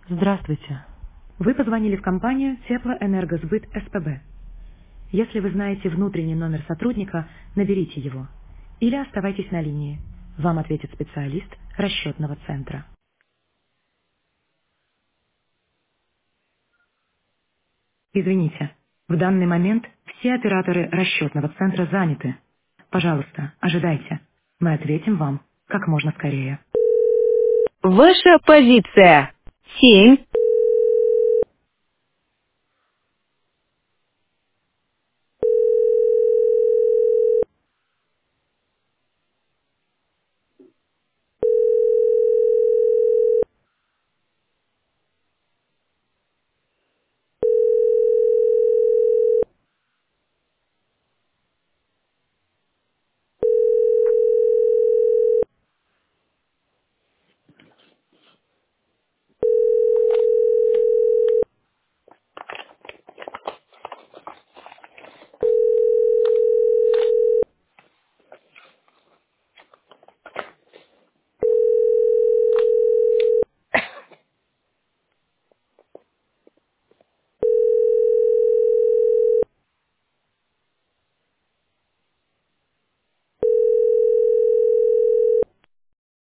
Здравствуйте. Вы позвонили в компанию Теплоэнергосбыт СПБ. Если вы знаете внутренний номер сотрудника, наберите его. Или оставайтесь на линии. Вам ответит специалист расчетного центра. Извините, в данный момент все операторы расчетного центра заняты. Пожалуйста, ожидайте. Мы ответим вам как можно скорее. Ваша позиция. 7.